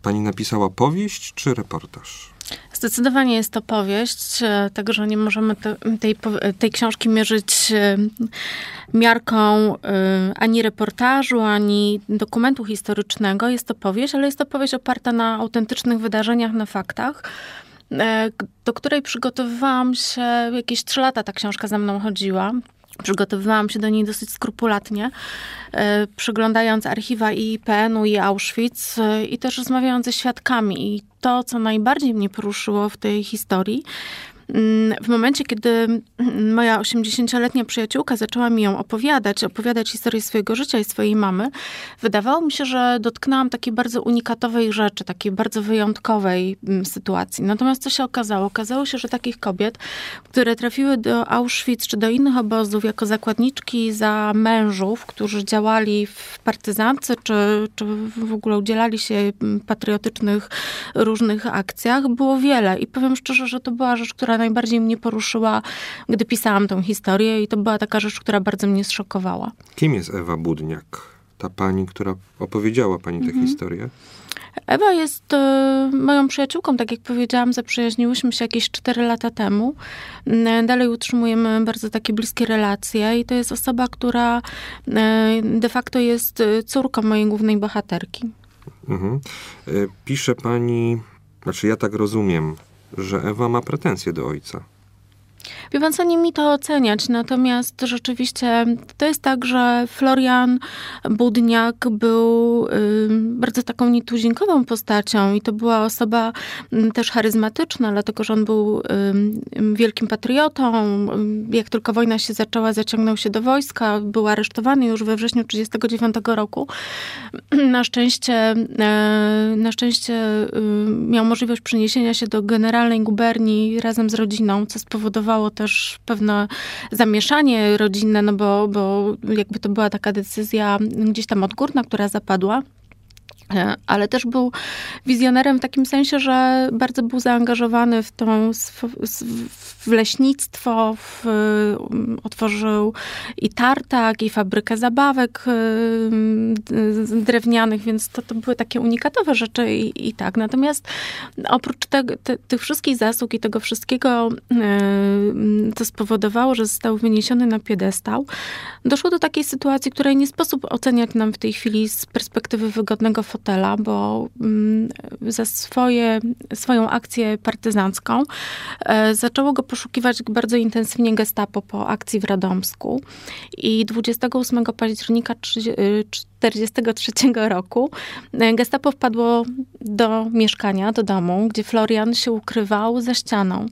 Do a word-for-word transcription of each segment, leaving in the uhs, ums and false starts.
Pani napisała powieść czy reportaż? Zdecydowanie jest to powieść, tego, że nie możemy te, tej, tej książki mierzyć miarką ani reportażu, ani dokumentu historycznego. Jest to powieść, ale jest to powieść oparta na autentycznych wydarzeniach, na faktach, do której przygotowywałam się, jakieś trzy lata ta książka za mną chodziła. Przygotowywałam się do niej dosyć skrupulatnie, przyglądając archiwa i I P N-u, i Auschwitz, i też rozmawiając ze świadkami. I to, co najbardziej mnie poruszyło w tej historii, w momencie, kiedy moja osiemdziesięcioletnia przyjaciółka zaczęła mi ją opowiadać, opowiadać historię swojego życia i swojej mamy, wydawało mi się, że dotknęłam takiej bardzo unikatowej rzeczy, takiej bardzo wyjątkowej sytuacji. Natomiast co się okazało? Okazało się, że takich kobiet, które trafiły do Auschwitz czy do innych obozów jako zakładniczki za mężów, którzy działali w partyzance, czy, czy w ogóle udzielali się patriotycznych różnych akcjach, było wiele. I powiem szczerze, że to była rzecz, która najbardziej mnie poruszyła, gdy pisałam tę historię, i to była taka rzecz, która bardzo mnie zszokowała. Kim jest Ewa Budniak? Ta pani, która opowiedziała pani tę mhm. historię? Ewa jest y, moją przyjaciółką, tak jak powiedziałam, zaprzyjaźniłyśmy się jakieś cztery lata temu. Dalej utrzymujemy bardzo takie bliskie relacje i to jest osoba, która y, de facto jest córką mojej głównej bohaterki. Mhm. Y, pisze pani, znaczy ja tak rozumiem, że Ewa ma pretensje do ojca. Wie pan co, nie mi to oceniać, natomiast rzeczywiście to jest tak, że Florian Budniak był y, bardzo taką nietuzinkową postacią i to była osoba y, też charyzmatyczna, dlatego że on był y, wielkim patriotą. Jak tylko wojna się zaczęła, zaciągnął się do wojska, był aresztowany już we wrześniu tysiąc dziewięćset trzydziestego dziewiątego roku. Na szczęście, y, na szczęście y, miał możliwość przeniesienia się do generalnej guberni razem z rodziną, co spowodowało też pewne zamieszanie rodzinne, no bo, bo jakby to była taka decyzja gdzieś tam odgórna, która zapadła. Ale też był wizjonerem w takim sensie, że bardzo był zaangażowany w tą w leśnictwo, w, otworzył i tartak, i fabrykę zabawek drewnianych, więc to, to były takie unikatowe rzeczy i, i tak. Natomiast oprócz te, te, tych wszystkich zasług i tego wszystkiego, co spowodowało, że został wyniesiony na piedestał, doszło do takiej sytuacji, której nie sposób oceniać nam w tej chwili z perspektywy wygodnego fotela, bo za swoje, swoją akcję partyzancką zaczęło go poszukiwać bardzo intensywnie Gestapo po akcji w Radomsku. I dwudziestego ósmego października tysiąc dziewięćset czterdziestego trzeciego roku Gestapo wpadło do mieszkania, do domu, gdzie Florian się ukrywał za ścianą.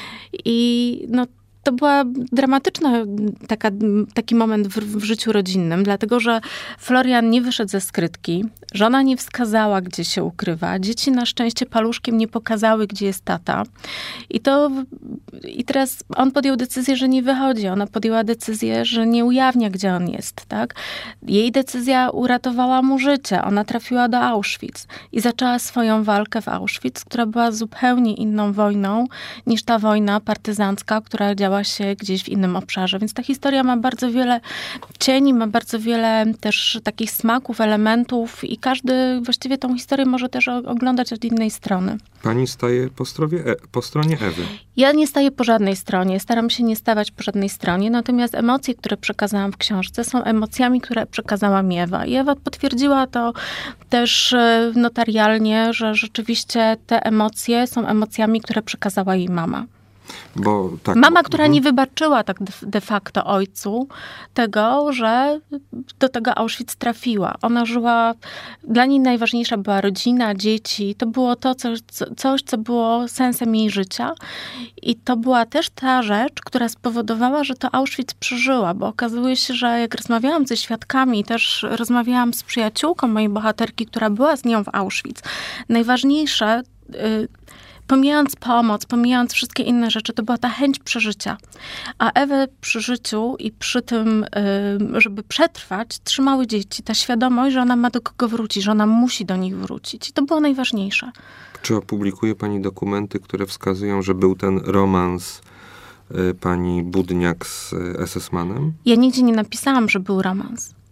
I no to była dramatyczna taka, taki moment w, w życiu rodzinnym, dlatego że Florian nie wyszedł ze skrytki, żona nie wskazała, gdzie się ukrywa, dzieci na szczęście paluszkiem nie pokazały, gdzie jest tata. I to i teraz on podjął decyzję, że nie wychodzi. Ona podjęła decyzję, że nie ujawnia, gdzie on jest, tak? Jej decyzja uratowała mu życie. Ona trafiła do Auschwitz i zaczęła swoją walkę w Auschwitz, która była zupełnie inną wojną niż ta wojna partyzancka, która działa się gdzieś w innym obszarze. Więc ta historia ma bardzo wiele cieni, ma bardzo wiele też takich smaków, elementów i każdy właściwie tą historię może też oglądać od innej strony. Pani staje po, strowie, po stronie Ewy. Ja nie staję po żadnej stronie. Staram się nie stawać po żadnej stronie. Natomiast emocje, które przekazałam w książce, są emocjami, które przekazała mi Ewa. I Ewa potwierdziła to też notarialnie, że rzeczywiście te emocje są emocjami, które przekazała jej mama. Bo tak, Mama, bo, która nie wybaczyła tak de facto ojcu tego, że do tego Auschwitz trafiła. Ona żyła, dla niej najważniejsza była rodzina, dzieci. To było to coś, coś, co było sensem jej życia. I to była też ta rzecz, która spowodowała, że to Auschwitz przeżyła, bo okazuje się, że jak rozmawiałam ze świadkami, też rozmawiałam z przyjaciółką mojej bohaterki, która była z nią w Auschwitz. Najważniejsze, yy, pomijając pomoc, pomijając wszystkie inne rzeczy, to była ta chęć przeżycia. A Ewę przy życiu i przy tym, żeby przetrwać, trzymały dzieci. Ta świadomość, że ona ma do kogo wrócić, że ona musi do nich wrócić. I to było najważniejsze. Czy opublikuje pani dokumenty, które wskazują, że był ten romans pani Budniak z es es manem? Ja nigdzie nie napisałam, że był romans.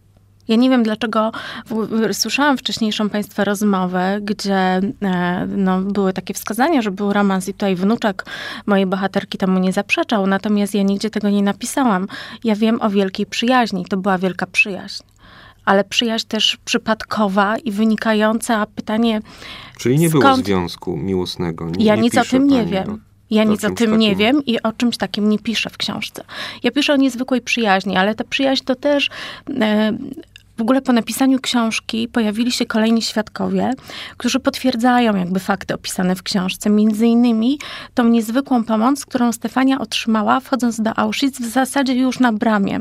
Ja nie wiem, dlaczego w, słyszałam wcześniejszą państwa rozmowę, gdzie e, no, były takie wskazania, że był romans i tutaj wnuczek mojej bohaterki temu nie zaprzeczał, natomiast ja nigdzie tego nie napisałam. Ja wiem o wielkiej przyjaźni, to była wielka przyjaźń. Ale przyjaźń też przypadkowa i wynikająca, pytanie... Czyli nie skąd... było związku miłosnego? Nie, ja nie nic o tym nie wiem. O, ja o nic o tym takim... nie wiem i o czymś takim nie piszę w książce. Ja piszę o niezwykłej przyjaźni, ale ta przyjaźń to też... E, W ogóle po napisaniu książki pojawili się kolejni świadkowie, którzy potwierdzają jakby fakty opisane w książce. Między innymi tą niezwykłą pomoc, którą Stefania otrzymała wchodząc do Auschwitz w zasadzie już na bramie.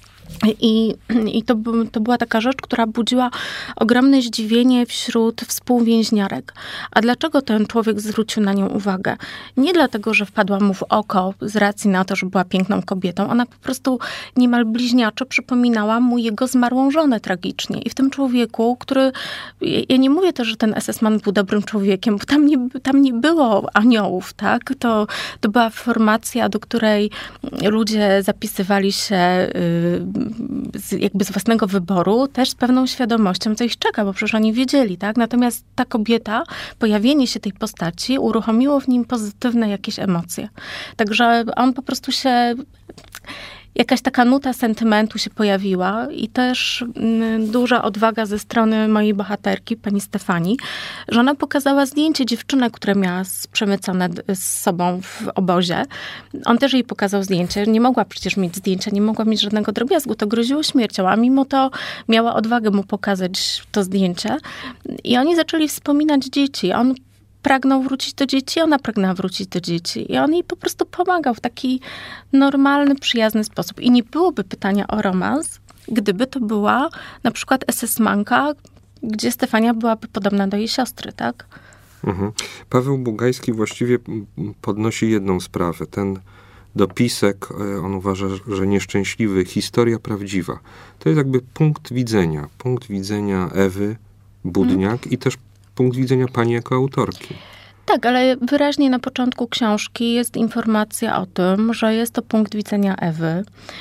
I, i to, to była taka rzecz, która budziła ogromne zdziwienie wśród współwięźniarek. A dlaczego ten człowiek zwrócił na nią uwagę? Nie dlatego, że wpadła mu w oko z racji na to, że była piękną kobietą. Ona po prostu niemal bliźniaczo przypominała mu jego zmarłą żonę tragicznie. I w tym człowieku, który... Ja nie mówię też, że ten es es man był dobrym człowiekiem, bo tam nie, tam nie było aniołów, tak? To, to była formacja, do której ludzie zapisywali się... Yy, Z, jakby z własnego wyboru, też z pewną świadomością, co ich czeka, bo przecież oni wiedzieli, tak? Natomiast ta kobieta, pojawienie się tej postaci uruchomiło w nim pozytywne jakieś emocje. Także on po prostu się... Jakaś taka nuta sentymentu się pojawiła i też mm, duża odwaga ze strony mojej bohaterki, pani Stefanii, że ona pokazała zdjęcie dziewczynek, które miała przemycone z sobą w obozie. On też jej pokazał zdjęcie. Nie mogła przecież mieć zdjęcia, nie mogła mieć żadnego drobiazgu. To groziło śmiercią, a mimo to miała odwagę mu pokazać to zdjęcie. I oni zaczęli wspominać dzieci. On pragnął wrócić do dzieci, ona pragnęła wrócić do dzieci. I on jej po prostu pomagał w taki normalny, przyjazny sposób. I nie byłoby pytania o romans, gdyby to była na przykład es es manka, gdzie Stefania byłaby podobna do jej siostry, tak? Mhm. Paweł Bugajski właściwie podnosi jedną sprawę. Ten dopisek, on uważa, że nieszczęśliwy, historia prawdziwa. To jest jakby punkt widzenia. Punkt widzenia Ewy Budniak hmm. i też punkt widzenia pani jako autorki. Tak, ale wyraźnie na początku książki jest informacja o tym, że jest to punkt widzenia Ewy.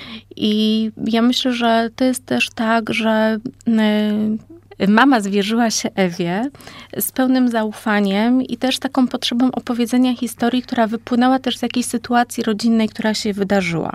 I ja myślę, że to jest też tak, że mama zwierzyła się Ewie z pełnym zaufaniem i też taką potrzebą opowiedzenia historii, która wypłynęła też z jakiejś sytuacji rodzinnej, która się wydarzyła.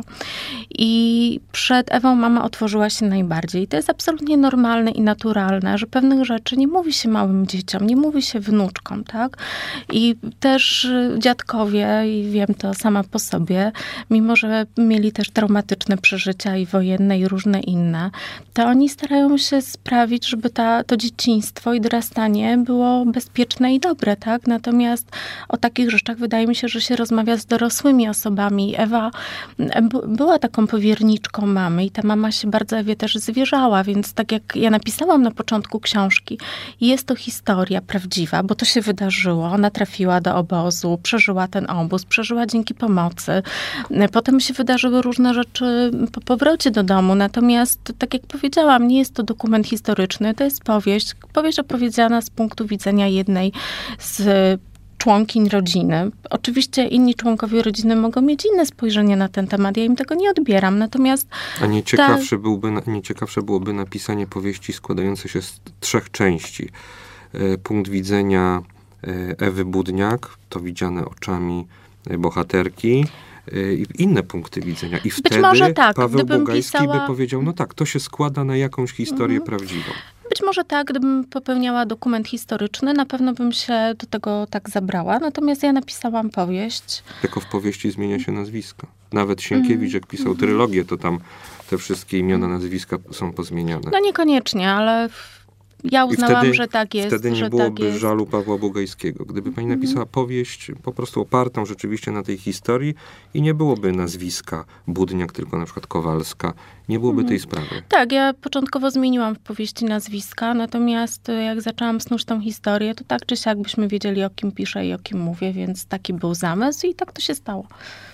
I przed Ewą mama otworzyła się najbardziej. I to jest absolutnie normalne i naturalne, że pewnych rzeczy nie mówi się małym dzieciom, nie mówi się wnuczkom, tak? I też dziadkowie, i wiem to sama po sobie, mimo że mieli też traumatyczne przeżycia i wojenne i różne inne, to oni starają się sprawić, żeby ta to dzieciństwo i dorastanie było bezpieczne i dobre, tak? Natomiast o takich rzeczach wydaje mi się, że się rozmawia z dorosłymi osobami. Ewa b- była taką powierniczką mamy i ta mama się bardzo Ewie też zwierzała, więc tak jak ja napisałam na początku książki, jest to historia prawdziwa, bo to się wydarzyło. Ona trafiła do obozu, przeżyła ten obóz, przeżyła dzięki pomocy. Potem się wydarzyły różne rzeczy po powrocie do domu, natomiast tak jak powiedziałam, nie jest to dokument historyczny, to jest powieść, powieść opowiedziana z punktu widzenia jednej z członkiń rodziny. Oczywiście inni członkowie rodziny mogą mieć inne spojrzenie na ten temat, ja im tego nie odbieram, natomiast... A nie ciekawsze, ta... byłby, nie ciekawsze byłoby napisanie powieści składającej się z trzech części. Punkt widzenia Ewy Budniak, to widziane oczami bohaterki, i inne punkty widzenia. I wtedy Być może tak, Paweł Bugajski pisała... by powiedział, no tak, to się składa na jakąś historię mhm. prawdziwą. Być może tak, gdybym popełniała dokument historyczny, na pewno bym się do tego tak zabrała. Natomiast ja napisałam powieść. Tylko w powieści zmienia się nazwisko. Nawet Sienkiewicz, jak pisał trylogię, to tam te wszystkie imiona, nazwiska są pozmieniane. No niekoniecznie, ale... Ja uznałam, wtedy, że tak jest. Wtedy nie że byłoby tak jest. żalu Pawła Bugajskiego. Gdyby pani napisała powieść po prostu opartą rzeczywiście na tej historii i nie byłoby nazwiska Budniak, tylko na przykład Kowalska, nie byłoby tej sprawy. Tak, ja początkowo zmieniłam w powieści nazwiska, natomiast jak zaczęłam snuć tą historię, to tak czy siak byśmy wiedzieli, o kim piszę i o kim mówię, więc taki był zamysł i tak to się stało.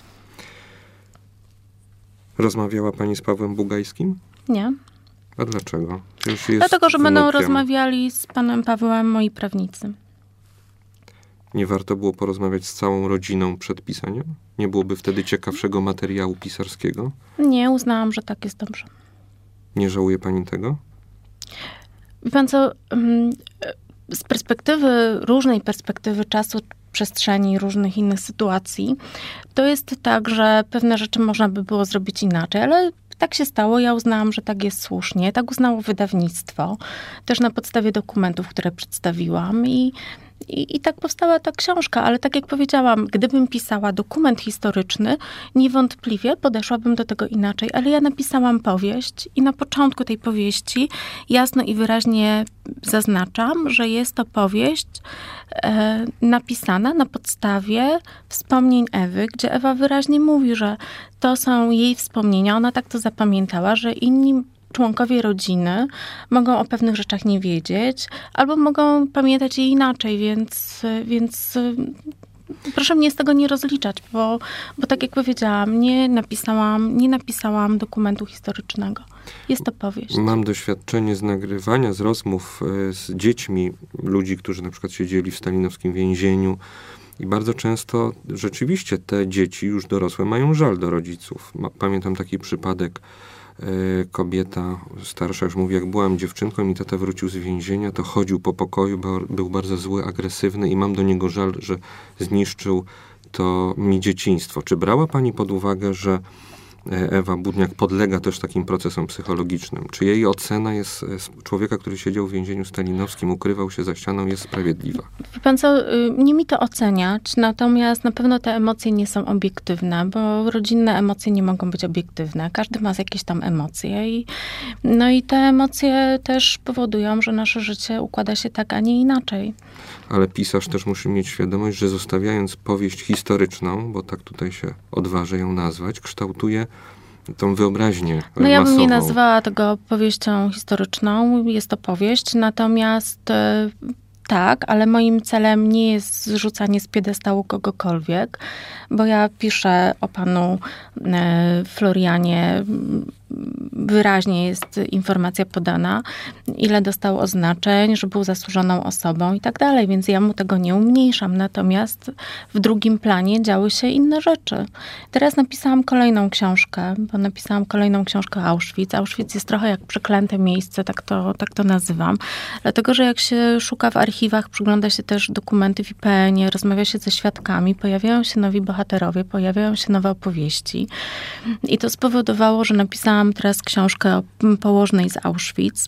Rozmawiała pani z Pawłem Bugajskim? Nie. A dlaczego? Jest Dlatego, że wnukiem. będą rozmawiali z panem Pawłem moi prawnicy. Nie warto było porozmawiać z całą rodziną przed pisaniem? Nie byłoby wtedy ciekawszego materiału pisarskiego? Nie, uznałam, że tak jest dobrze. Nie żałuje pani tego? Wie pan co, z perspektywy, różnej perspektywy czasu, przestrzeni, różnych innych sytuacji, to jest tak, że pewne rzeczy można by było zrobić inaczej, ale tak się stało, ja uznałam, że tak jest słusznie. Tak uznało wydawnictwo, też na podstawie dokumentów, które przedstawiłam i I, I tak powstała ta książka, ale tak jak powiedziałam, gdybym pisała dokument historyczny, niewątpliwie podeszłabym do tego inaczej, ale ja napisałam powieść i na początku tej powieści jasno i wyraźnie zaznaczam, że jest to powieść e, napisana na podstawie wspomnień Ewy, gdzie Ewa wyraźnie mówi, że to są jej wspomnienia, ona tak to zapamiętała, że inni członkowie rodziny mogą o pewnych rzeczach nie wiedzieć, albo mogą pamiętać je inaczej, więc, więc proszę mnie z tego nie rozliczać, bo, bo tak jak powiedziałam, nie napisałam, nie napisałam dokumentu historycznego. Jest to powieść. Mam doświadczenie z nagrywania, z rozmów z dziećmi ludzi, którzy na przykład siedzieli w stalinowskim więzieniu. I bardzo często rzeczywiście te dzieci, już dorosłe, mają żal do rodziców. Pamiętam taki przypadek. Kobieta starsza już mówi, jak byłam dziewczynką i tata wrócił z więzienia, to chodził po pokoju, był bardzo zły, agresywny i mam do niego żal, że zniszczył to mi dzieciństwo. Czy brała pani pod uwagę, że Ewa Budniak podlega też takim procesom psychologicznym? Czy jej ocena jest człowieka, który siedział w więzieniu stalinowskim, ukrywał się za ścianą, jest sprawiedliwa? Wie pan co, nie mi to oceniać, natomiast na pewno te emocje nie są obiektywne, bo rodzinne emocje nie mogą być obiektywne. Każdy ma jakieś tam emocje i no i te emocje też powodują, że nasze życie układa się tak, a nie inaczej. Ale pisarz też musi mieć świadomość, że zostawiając powieść historyczną, bo tak tutaj się odważę ją nazwać, kształtuje tą wyobraźnię masową. No ja bym nie nazwała tego powieścią historyczną, jest to powieść, natomiast tak, ale moim celem nie jest zrzucanie z piedestału kogokolwiek, bo ja piszę o panu Florianie, wyraźnie jest informacja podana, ile dostał oznaczeń, że był zasłużoną osobą i tak dalej, więc ja mu tego nie umniejszam. Natomiast w drugim planie działy się inne rzeczy. Teraz napisałam kolejną książkę, bo napisałam kolejną książkę o Auschwitz. Auschwitz jest trochę jak przeklęte miejsce, tak to, tak to nazywam. Dlatego, że jak się szuka w archiwach, przygląda się też dokumenty w I P N ie, rozmawia się ze świadkami, pojawiają się nowi bohaterowie, pojawiają się nowe opowieści. I to spowodowało, że napisałam teraz książkę o położnej z Auschwitz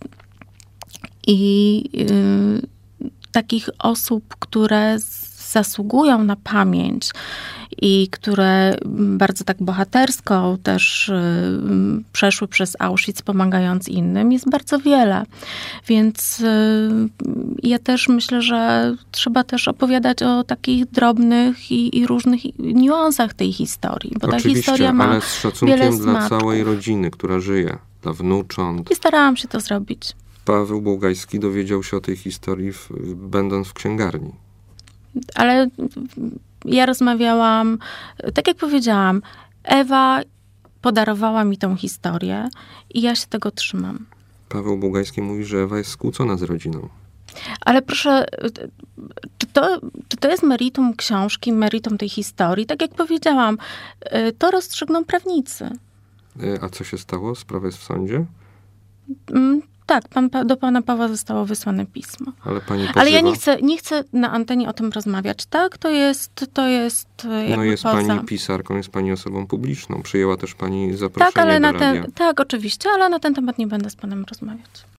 i yy, takich osób, które zasługują na pamięć i które bardzo tak bohatersko też yy, przeszły przez Auschwitz, pomagając innym, jest bardzo wiele. Więc yy, ja też myślę, że trzeba też opowiadać o takich drobnych i, i różnych niuansach tej historii. Bo oczywiście, ta historia ma ale z szacunkiem wiele dla smaczków. całej rodziny, która żyje, dla wnucząt. I starałam się to zrobić. Paweł Bułgajski dowiedział się o tej historii, w, będąc w księgarni. Ale ja rozmawiałam, tak jak powiedziałam, Ewa podarowała mi tą historię i ja się tego trzymam. Paweł Bułgajski mówi, że Ewa jest skłócona z rodziną. Ale proszę, czy to, czy to jest meritum książki, meritum tej historii? Tak jak powiedziałam, to rozstrzygną prawnicy. A co się stało? Sprawa jest w sądzie? Tak, pan, do pana Pawła zostało wysłane pismo. Ale pani pozywa? Ale ja nie chcę, nie chcę na antenie o tym rozmawiać, tak? To jest, to jest jakby No jest poza... pani pisarką, jest pani osobą publiczną. Przyjęła też pani zaproszenie tak, ale do na radia. ten, tak, oczywiście, ale na ten temat nie będę z panem rozmawiać.